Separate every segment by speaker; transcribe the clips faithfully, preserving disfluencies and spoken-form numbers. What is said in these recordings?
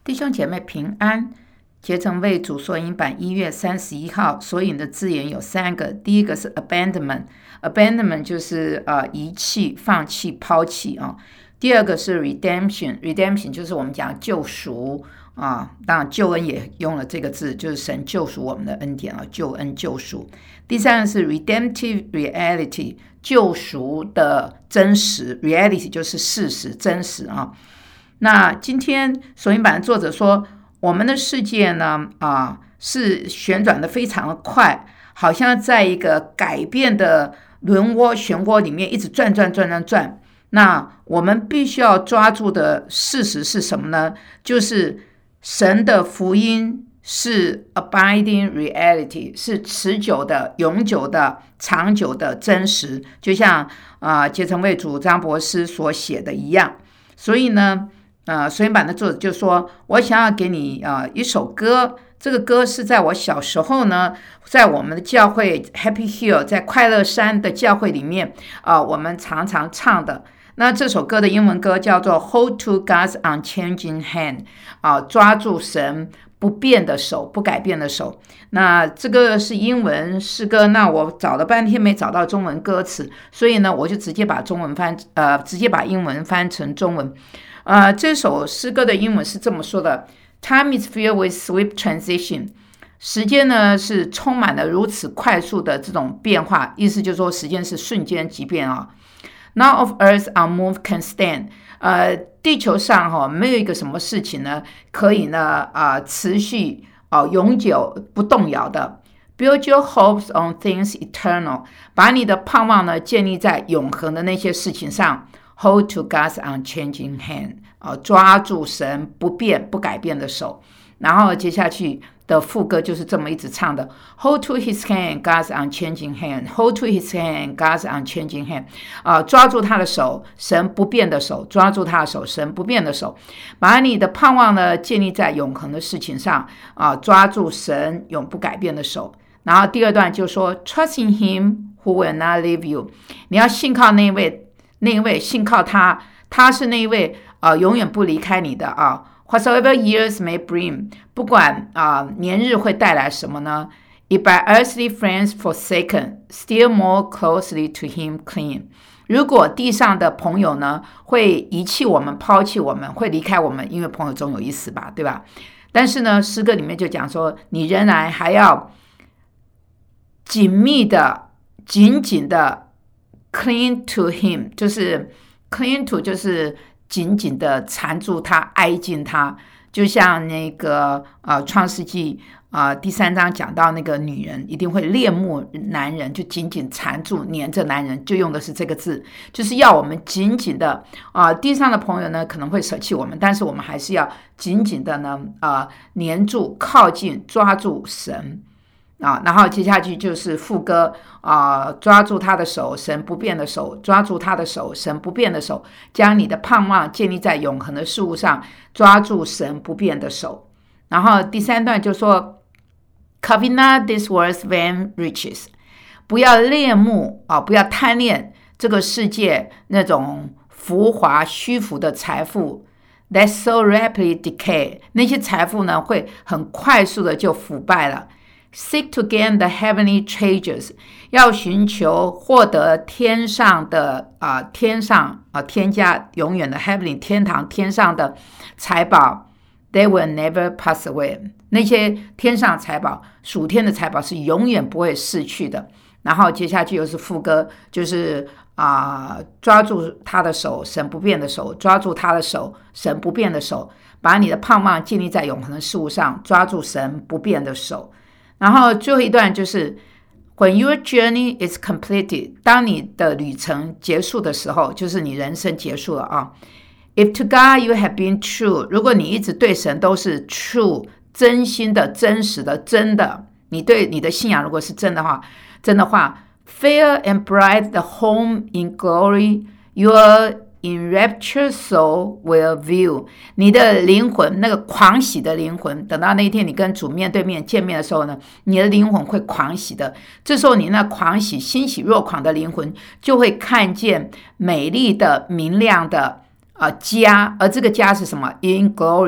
Speaker 1: 弟兄姐妹平安，竭诚为主索引版一月三十一号索引的字眼有三个，第一个是 abandonment，abandonment 就是呃遗弃、放弃、抛弃啊。第二个是 redemption，redemption 就是我们讲救赎啊，当然救恩也用了这个字，就是神救赎我们的恩典啊，救恩救赎。第三个是 redemptive reality， 救赎的真实 ，reality 就是事实、真实啊。那今天索引版的作者说，我们的世界呢，啊，是旋转的非常的快，好像在一个改变的轮涡漩涡里面一直转转转转转。那我们必须要抓住的事实是什么呢？就是神的福音是 abiding reality， 是持久的、永久的、长久的真实，就像啊竭诚为主张博士所写的一样。所以呢，呃，索引版的作者就说，我想要给你呃一首歌，这个歌是在我小时候呢，在我们的教会 Happy Hill， 在快乐山的教会里面啊、呃，我们常常唱的。那这首歌的英文歌叫做 Hold to God's unchanging hand， 啊，抓住神不变的手，不改变的手。那这个是英文诗歌，那我找了半天没找到中文歌词，所以呢，我就直接把中文翻，呃，直接把英文翻成中文。呃，这首诗歌的英文是这么说的 ：Time is filled with swift transition。时间呢是充满了如此快速的这种变化，意思就是说时间是瞬间即变啊。None of Earth's unmoved can stand。呃，地球上哈、哦、没有一个什么事情呢可以呢啊、呃、持续啊、呃、永久不动摇的。Build your hopes on things eternal。把你的盼望呢建立在永恒的那些事情上。Hold to God's unchanging hand， 啊，抓住神不变不改变的手。然后接下去的副歌就是这么一直唱的 Hold to his hand, God's unchanging hand. Hold to his hand, God's unchanging hand. 啊，抓住他的手，神不变的手，抓住他的手，神不变的手。把你的盼望呢建立在永恒的事情上，啊，抓住神永不改变的手。然后第二段就说 Trust in him who will not leave you。 你要信靠那位那一位，信靠他，他是那一位呃永远不离开你的啊。Whatsoever years may bring， 不管啊、呃、年日会带来什么呢 ？If by earthly friends forsaken, still more closely to him cling。 如果地上的朋友呢会遗弃我们、抛弃我们、会离开我们，因为朋友总有一死吧，对吧？但是呢，诗歌里面就讲说，你仍然还要紧密的、紧紧的 cling to him， 就是 cling to 就是紧紧的缠住他，挨近他，就像那个呃创世纪啊、呃、第三章讲到那个女人一定会恋慕男人，就紧紧缠住黏着男人，就用的是这个字，就是要我们紧紧的啊、呃、地上的朋友呢可能会舍弃我们，但是我们还是要紧紧的呢啊、呃、黏住、靠近、抓住神。啊，然后接下去就是副歌啊，抓住他的手，神不变的手，抓住他的手，神不变的手，将你的盼望建立在永恒的事物上，抓住神不变的手。然后第三段就说 Covet not this world's vain riches， 不要恋慕啊，不要贪恋这个世界那种浮华虚浮的财富。That so rapidly decay， 那些财富呢会很快速的就腐败了。Seek to gain the heavenly treasures， 要寻求获得天上的啊、呃，天上啊、呃，天家永远的 heavenly 天堂天上的财宝 ，They will never pass away。那些天上财宝，属天的财宝是永远不会逝去的。然后接下去又是副歌，就是啊、呃，抓住他的手，神不变的手，抓住他的手，神不变的手，把你的盼望建立在永恒的事物上，抓住神不变的手。然后最后一段就是 When your journey is completed， 当你的旅程结束的时候，就是你人生结束了啊。If to God you have been true， 如果你一直对神都是 true， 真心的、真实的、真的，你对你的信仰如果是真的话，真的话 Fair and bright the home in glory your enraptured soul will view， 你的灵魂，那个狂喜的灵魂，等到那一天你跟主面对面见面的时候呢，你的灵魂会狂喜的。这时候你那狂喜、欣喜若狂的灵魂就会看见美丽的、明亮的呃家，而这个家是什么 ？In glory，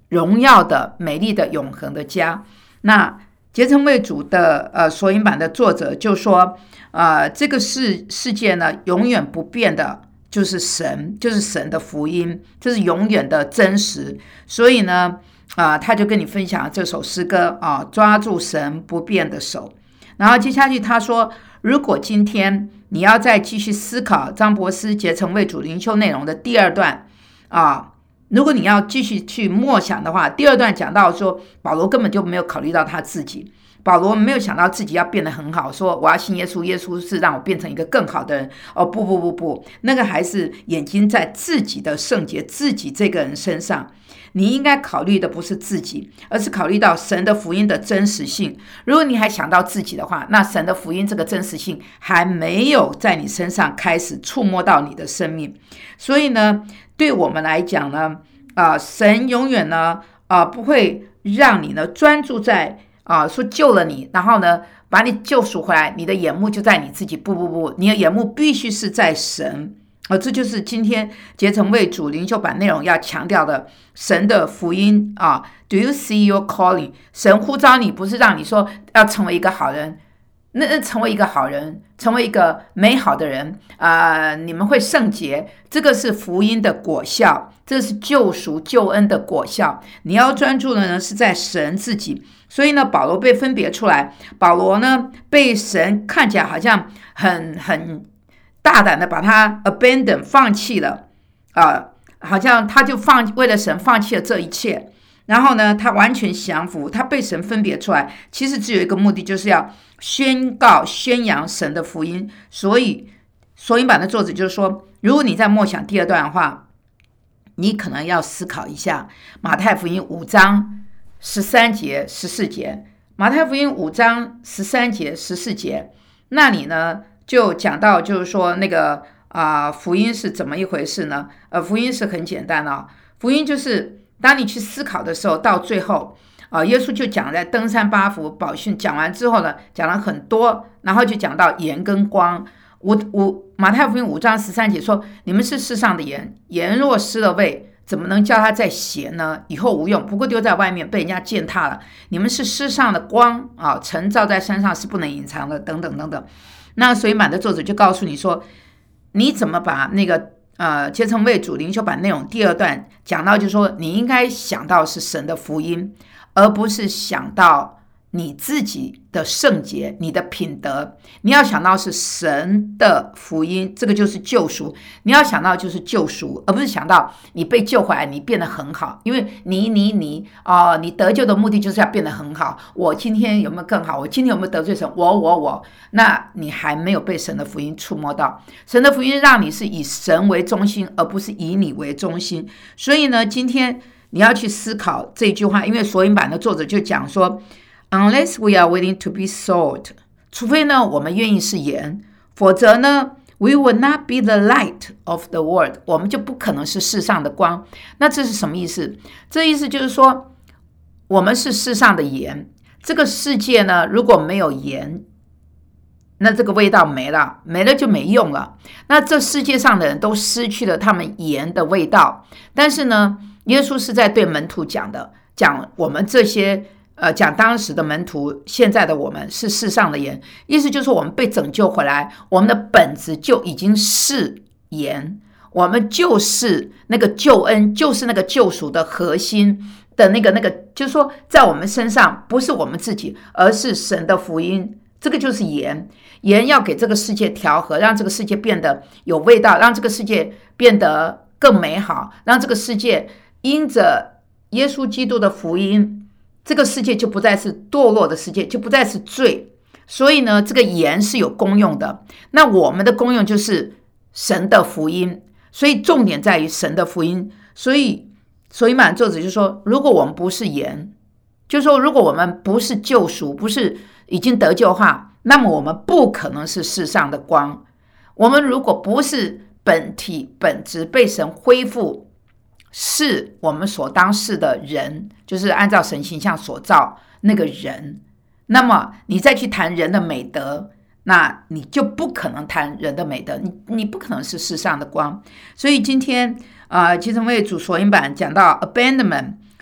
Speaker 1: 荣耀的、美丽的、永恒的家。那结成为主的呃索引版的作者就说，呃，这个世世界呢，永远不变的就是神，就是神的福音，这是永远的真实。所以呢，啊、呃，他就跟你分享这首诗歌啊、呃，抓住神不变的手。然后接下去他说，如果今天你要再继续思考张伯斯结成为主灵修内容的第二段啊。呃如果你要继续去默想的话，第二段讲到说，保罗根本就没有考虑到他自己，保罗没有想到自己要变得很好，说我要信耶稣，耶稣是让我变成一个更好的人。哦，不不不不，那个还是眼睛在自己的圣洁，自己这个人身上。你应该考虑的不是自己，而是考虑到神的福音的真实性。如果你还想到自己的话，那神的福音这个真实性还没有在你身上开始触摸到你的生命。所以呢，对我们来讲呢，啊、呃，神永远呢，啊、呃，不会让你呢专注在啊、呃，说救了你，然后呢把你救赎回来，你的眼目就在你自己。不不不，你的眼目必须是在神。啊、呃，这就是今天结成为主灵修版内容要强调的神的福音啊。Do you see your calling？ 神呼召你，不是让你说要成为一个好人。那那成为一个好人，成为一个美好的人啊、呃！你们会圣洁，这个是福音的果效，这是救赎救恩的果效。你要专注的呢是在神自己。所以呢，保罗被分别出来，保罗呢被神看起来好像很很大胆的把他 abandon 放弃了啊、呃，好像他就放为了神放弃了这一切。然后呢，他完全降服，他被神分别出来，其实只有一个目的，就是要宣告、宣扬神的福音。所以，索引版的作者就是说，如果你在默想第二段的话，你可能要思考一下马太福音五章十三节、十四节。马太福音五章十三节、十四节，那里呢就讲到，就是说那个啊、呃，福音是怎么一回事呢？呃，福音是很简单啊、哦，福音就是。当你去思考的时候，到最后啊，耶稣就讲在登山八福宝训讲完之后呢，讲了很多，然后就讲到盐跟光。五五马太福音五章十三节说：“你们是世上的盐，盐若失了味，怎么能叫它再咸呢？以后无用，不过丢在外面，被人家践踏了。你们是世上的光啊，晨照在山上是不能隐藏的，等等等等。”那所以满的作者就告诉你说，你怎么把那个。呃，结成为主灵修版内容第二段讲到，就是说你应该想到是神的福音，而不是想到你自己的圣洁、你的品德。你要想到是神的福音，这个就是救赎。你要想到就是救赎，而不是想到你被救回来，你变得很好。因为你你你啊、呃，你得救的目的就是要变得很好。我今天有没有更好？我今天有没有得罪神？我我我，那你还没有被神的福音触摸到。神的福音让你是以神为中心，而不是以你为中心。所以呢，今天你要去思考这句话，因为索引版的作者就讲说。Unless we are willing to be salt， 除非呢我们愿意是盐，否则呢 we will not be the light of the world， 我们就不可能是世上的光。那这是什么意思？这意思就是说，我们是世上的盐，这个世界呢如果没有盐，那这个味道没了，没了就没用了。那这世界上的人都失去了他们盐的味道。但是呢，耶稣是在对门徒讲的，讲我们这些。呃，讲当时的门徒，现在的我们是世上的盐，意思就是我们被拯救回来，我们的本质就已经是盐，我们就是那个救恩，就是那个救赎的核心的那个那个，就是说在我们身上不是我们自己，而是神的福音，这个就是盐。盐要给这个世界调和，让这个世界变得有味道，让这个世界变得更美好，让这个世界因着耶稣基督的福音。这个世界就不再是堕落的世界，就不再是罪。所以呢，这个盐是有功用的。那我们的功用就是神的福音，所以重点在于神的福音。所以，所以满作者就说，如果我们不是盐，就是说，如果我们不是救赎，不是已经得救的话，那么我们不可能是世上的光。我们如果不是本体本质被神恢复。是我们所当是的人，就是按照神形象所造那个人，那么你再去谈人的美德，那你就不可能谈人的美德，你你不可能是世上的光。所以今天呃，其实为主索引版讲到 abandonment，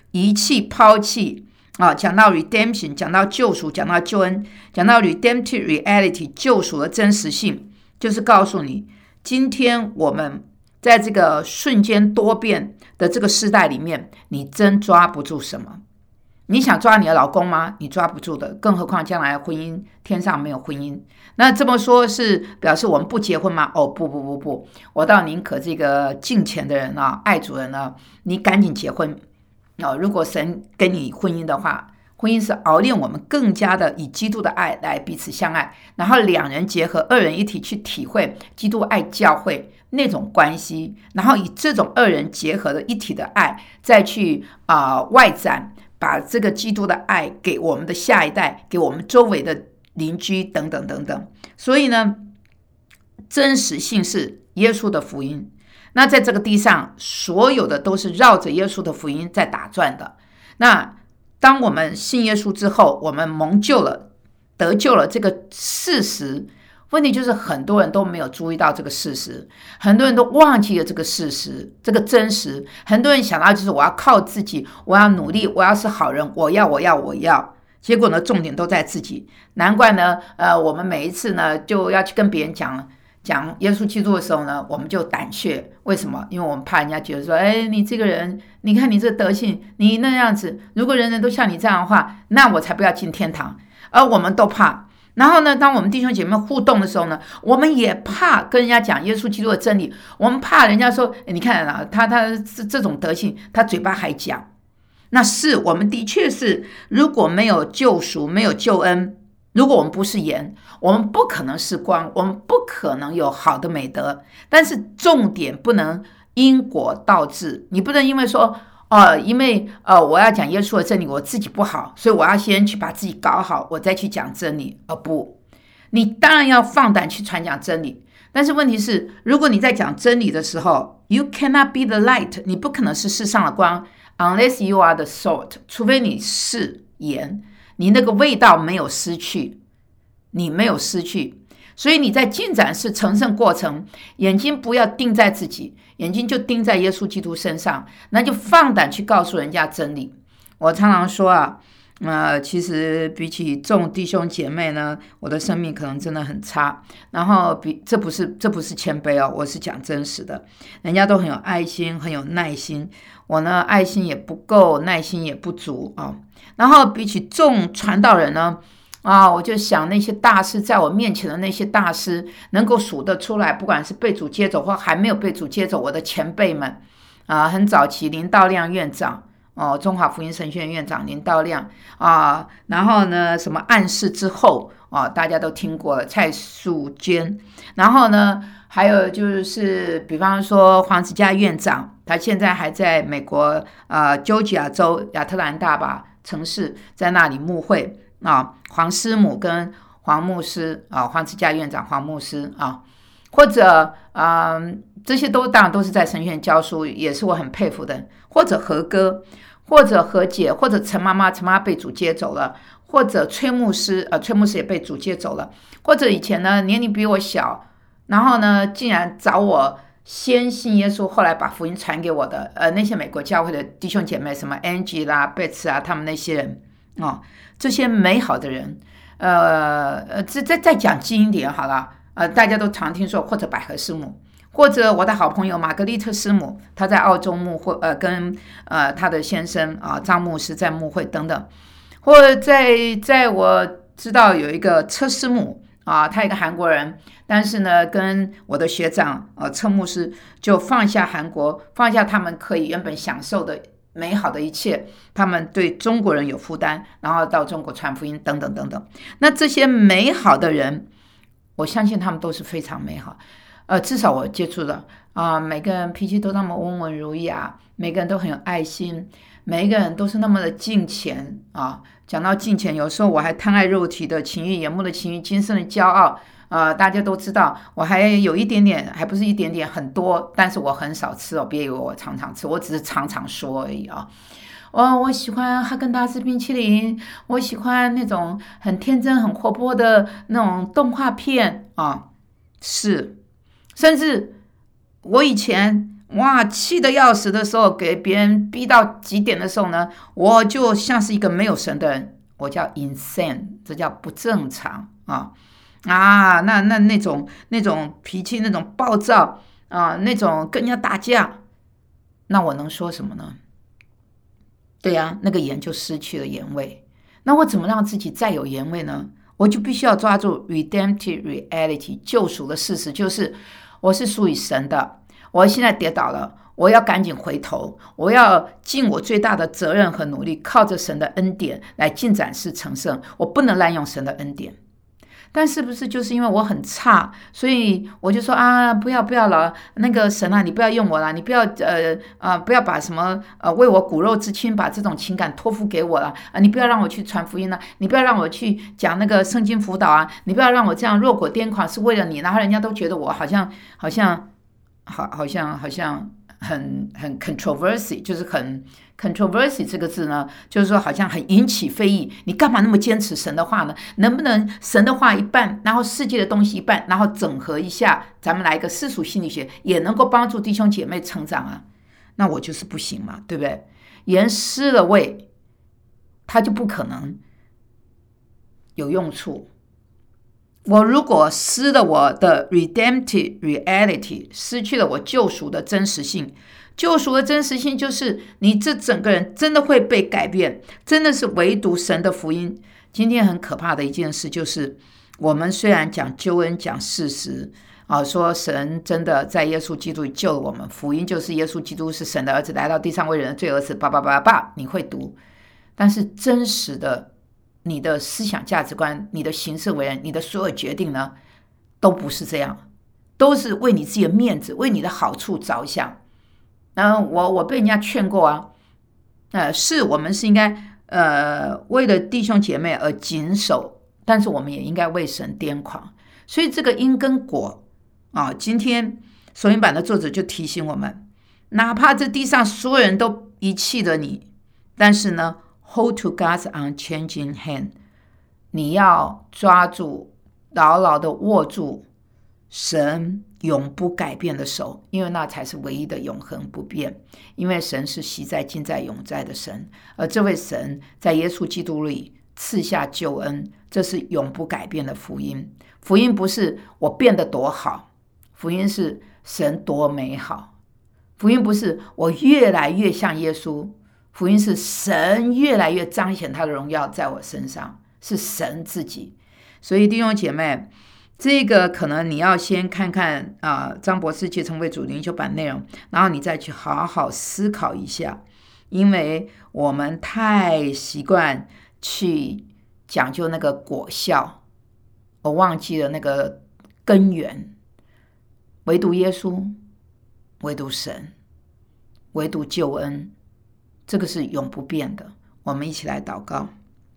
Speaker 1: 遗弃、抛弃啊，讲到 redemption， 讲到救赎，讲到救恩，讲到 redemptive reality， 救赎的真实性，就是告诉你，今天我们在这个瞬间多变的这个时代里面，你真抓不住什么。你想抓你的老公吗？你抓不住的，更何况将来婚姻，天上没有婚姻。那这么说是表示我们不结婚吗？哦，不不不不，我倒宁可这个敬虔的人啊，爱主人呢，你赶紧结婚。哦，如果神给你婚姻的话，婚姻是熬炼我们更加的以基督的爱来彼此相爱，然后两人结合，二人一体去体会基督爱教会那种关系，然后以这种二人结合的一体的爱，再去啊、呃、外展。把这个基督的爱给我们的下一代，给我们周围的邻居等等等等。所以呢，真实性是耶稣的福音。那在这个地上，所有的都是绕着耶稣的福音在打转的。那当我们信耶稣之后，我们蒙救了、得救了这个事实。问题就是很多人都没有注意到这个事实，很多人都忘记了这个事实，这个真实。很多人想到就是我要靠自己，我要努力，我要是好人，我要我要我要。结果呢，重点都在自己。难怪呢，呃，我们每一次呢就要去跟别人讲讲耶稣基督的时候呢，我们就胆怯。为什么？因为我们怕人家觉得说，哎，你这个人，你看你这德性，你那样子，如果人人都像你这样的话，那我才不要进天堂。而我们都怕。然后呢，当我们弟兄姐妹互动的时候呢，我们也怕跟人家讲耶稣基督的真理，我们怕人家说，你看啊，他他是这种德性，他嘴巴还讲。那是我们的确是，如果没有救赎，没有救恩，如果我们不是盐，我们不可能是光，我们不可能有好的美德。但是重点不能因果倒置，你不能因为说。呃，因为呃，我要讲耶稣的真理，我自己不好，所以我要先去把自己搞好，我再去讲真理。而、呃、不，你当然要放胆去传讲真理，但是问题是，如果你在讲真理的时候 ，you cannot be the light， 你不可能是世上的光 ，unless you are the salt， 除非你是盐，你那个味道没有失去，你没有失去。所以你在进展是成圣过程，眼睛不要盯在自己，眼睛就盯在耶稣基督身上，那就放胆去告诉人家真理。我常常说啊，呃，其实比起众弟兄姐妹呢，我的生命可能真的很差。然后比这不是这不是谦卑哦，我是讲真实的。人家都很有爱心，很有耐心，我呢爱心也不够，耐心也不足啊、哦。然后比起众传道人呢。啊，我就想那些大师在我面前的那些大师，能够数得出来，不管是被主接走或还没有被主接走，我的前辈们啊，很早期林道亮院长哦，中华福音神学院院长林道亮啊，然后呢，什么暗示之后啊，大家都听过蔡素娟，然后呢，还有就是比方说黄子嘉院长，他现在还在美国啊，Georgia州亚特兰大吧城市，在那里牧会。啊，黄师母跟黄牧师啊，黄子嘉院长、黄牧师啊，或者啊、呃，这些都当然都是在神学院教书，也是我很佩服的。或者何哥，或者何姐，或者陈妈妈，陈妈妈被主接走了，或者崔牧师，呃，崔牧师也被主接走了。或者以前呢，年龄比我小，然后呢，竟然找我先信耶稣，后来把福音传给我的，呃，那些美国教会的弟兄姐妹，什么 Angie 啦、贝茨啊，他们那些人。哦，这些美好的人，呃呃，再再再讲近一点好了，呃，大家都常听说，或者百合师母，或者我的好朋友玛格丽特师母，她在澳洲牧会，呃，跟呃她的先生啊、呃、张牧师在牧会等等，或者在在我知道有一个车师母啊，他一个韩国人，但是呢，跟我的学长呃车牧师就放下韩国，放下他们可以原本享受的。美好的一切，他们对中国人有负担，然后到中国传福音等等等等。那这些美好的人，我相信他们都是非常美好。呃，至少我接触的啊、呃，每个人脾气都那么温文儒雅，每个人都很有爱心，每一个人都是那么的敬虔啊。讲到敬虔，有时候我还贪爱肉体的情欲、眼目的情欲、今生的骄傲。呃，大家都知道，我还有一点点，还不是一点点，很多，但是我很少吃哦，别以为我常常吃，我只是常常说而已啊。哦，我喜欢哈根达斯冰淇淋，我喜欢那种很天真、很活泼的那种动画片啊，是，甚至我以前哇，气得要死的时候，给别人逼到极点的时候呢，我就像是一个没有神的人，我叫 insane， 这叫不正常啊啊！那那那种那种脾气，那种暴躁啊，那种跟人家打架，那我能说什么呢？对呀、啊，那个盐就失去了盐味。那我怎么让自己再有盐味呢？我就必须要抓住 redemptive reality 救赎的事实，就是我是属于神的。我现在跌倒了，我要赶紧回头，我要尽我最大的责任和努力，靠着神的恩典来进展式成圣。我不能滥用神的恩典。但是不是就是因为我很差，所以我就说啊，不要不要了，那个神啊，你不要用我了，你不要呃呃不要把什么呃为我骨肉之亲把这种情感托付给我了啊，你不要让我去传福音了，你不要让我去讲那个圣经辅导啊，你不要让我这样弱果癫狂是为了你，然后人家都觉得我好像好像好好像好像很很 controversy， 就是很 controversy 这个字呢，就是说好像很引起非议。你干嘛那么坚持神的话呢？能不能神的话一半，然后世界的东西一半，然后整合一下，咱们来一个世俗心理学，也能够帮助弟兄姐妹成长啊？那我就是不行嘛，对不对？盐失了味，它就不可能有用处。我如果失了我的 redemptive reality， 失去了我救赎的真实性，救赎的真实性就是你这整个人真的会被改变，真的是唯独神的福音。今天很可怕的一件事就是，我们虽然讲救恩讲事实啊，说神真的在耶稣基督里救了我们，福音就是耶稣基督是神的儿子，来到地上为人的罪而死，叭叭叭叭，你会读，但是真实的你的思想价值观，你的行事为人，你的所有决定呢，都不是这样，都是为你自己的面子，为你的好处着想。然后我我被人家劝过啊，呃，是我们是应该呃为了弟兄姐妹而谨守，但是我们也应该为神癫狂。所以这个因跟果啊，今天手影版的作者就提醒我们，哪怕这地上所有人都遗弃了你，但是呢，Hold to God's unchanging hand， 你要抓住，牢牢的握住神永不改变的手，因为那才是唯一的永恒不变。因为神是昔在、今在、永在的神，而这位神在耶稣基督里赐下救恩，这是永不改变的福音。福音不是我变得多好，福音是神多美好。福音不是我越来越像耶稣，福音是神越来越彰显他的荣耀在我身上，是神自己。所以弟兄姐妹，这个可能你要先看看啊、呃，张博士结成为主灵修版内容，然后你再去好好思考一下，因为我们太习惯去讲究那个果效，我忘记了那个根源。唯独耶稣，唯独神，唯独救恩，这个是永不变的。我们一起来祷告。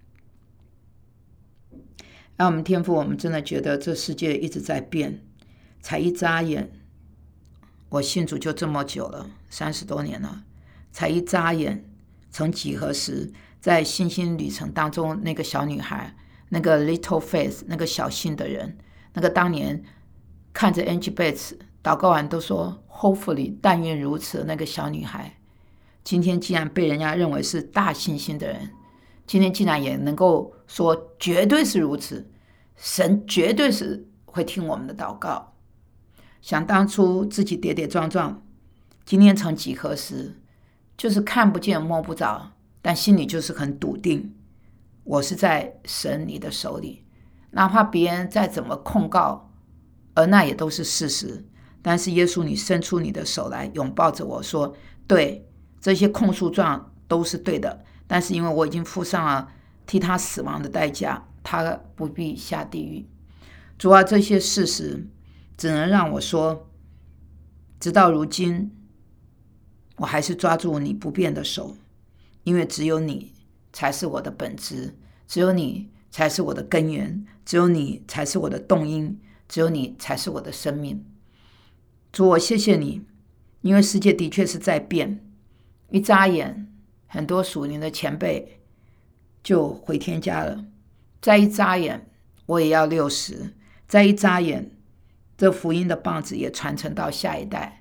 Speaker 1: 让我们天父，我们真的觉得这世界一直在变，才一眨眼，我信主就这么久了，三十多年了，才一眨眼，曾几何时，在信心旅程当中，那个小女孩，那个 little faith， 那个小信的人，那个当年看着 Angie Bates 祷告完都说 hopefully 但愿如此的那个小女孩，今天竟然被人家认为是大信心的人，今天竟然也能够说绝对是如此，神绝对是会听我们的祷告。想当初自己跌跌撞撞，今天曾几何时，就是看不见摸不着，但心里就是很笃定，我是在神你的手里，哪怕别人再怎么控告，而那也都是事实，但是耶稣你伸出你的手来拥抱着我说，对，这些控诉状都是对的，但是因为我已经付上了替他死亡的代价，他不必下地狱。主啊，这些事实只能让我说，直到如今我还是抓住你不变的手，因为只有你才是我的本质，只有你才是我的根源，只有你才是我的动因，只有你才是我的生命。主，我谢谢你，因为世界的确是在变，一眨眼很多属灵的前辈就回天家了，再一眨眼我也要六十，再一眨眼这福音的棒子也传承到下一代，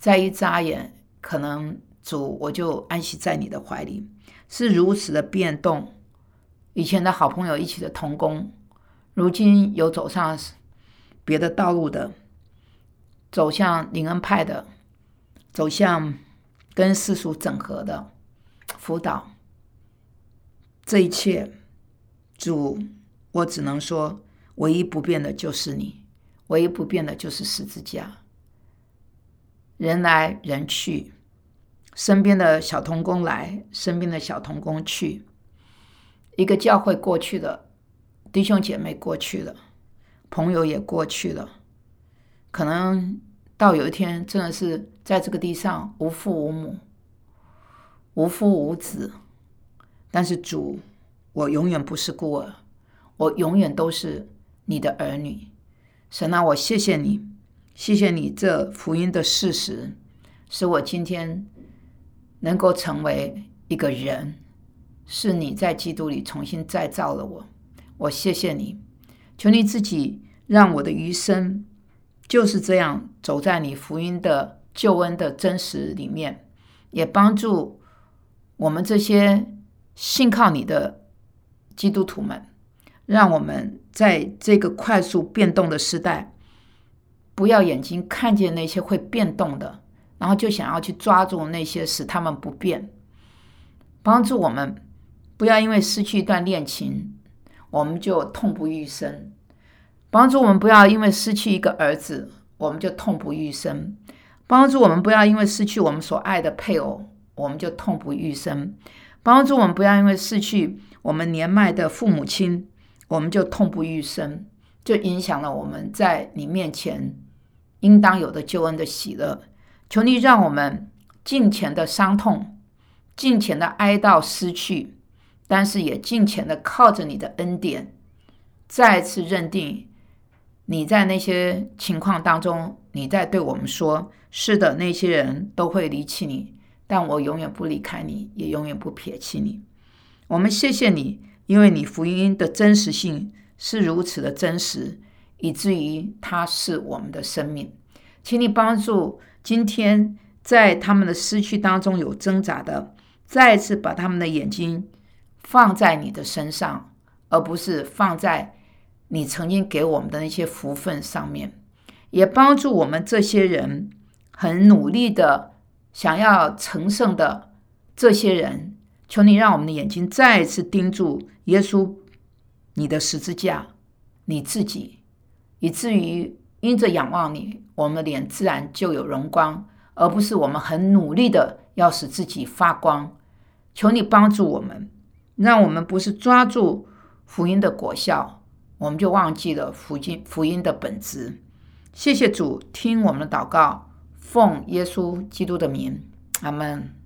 Speaker 1: 再一眨眼，可能主我就安息在你的怀里，是如此的变动。以前的好朋友一起的同工，如今有走上别的道路的，走向灵恩派的，走向跟世俗整合的辅导，这一切主，我只能说唯一不变的就是你，唯一不变的就是十字架。人来人去，身边的小同工来，身边的小同工去，一个教会过去了，弟兄姐妹过去了，朋友也过去了，可能到有一天真的是在这个地上无父无母，无父无子，但是主，我永远不是孤儿，我永远都是你的儿女。神啊，我谢谢你，谢谢你这福音的事实，使我今天能够成为一个人，是你在基督里重新再造了我。我谢谢你，求你自己让我的余生就是这样走在你福音的救恩的真实里面，也帮助我们这些信靠你的基督徒们，让我们在这个快速变动的时代，不要眼睛看见那些会变动的，然后就想要去抓住那些使他们不变。帮助我们不要因为失去一段恋情，我们就痛不欲生。帮助我们不要因为失去一个儿子，我们就痛不欲生。帮助我们不要因为失去我们所爱的配偶，我们就痛不欲生。帮助我们不要因为失去我们年迈的父母亲，我们就痛不欲生，就影响了我们在你面前应当有的救恩的喜乐。求你让我们尽前的伤痛，尽前的哀悼失去，但是也尽前的靠着你的恩典，再次认定你在那些情况当中，你在对我们说，是的，那些人都会离弃你，但我永远不离开你，也永远不撇弃你。我们谢谢你，因为你福音的真实性是如此的真实，以至于它是我们的生命。请你帮助今天在他们的失去当中有挣扎的，再次把他们的眼睛放在你的身上，而不是放在你曾经给我们的那些福分上面。也帮助我们这些人很努力的想要成圣的这些人，求你让我们的眼睛再一次盯住耶稣你的十字架，你自己，以至于因着仰望你，我们的脸自然就有荣光，而不是我们很努力的要使自己发光。求你帮助我们，让我们不是抓住福音的果效，我们就忘记了福音福音的本质。谢谢主，听我们的祷告，奉耶稣基督的名，阿们。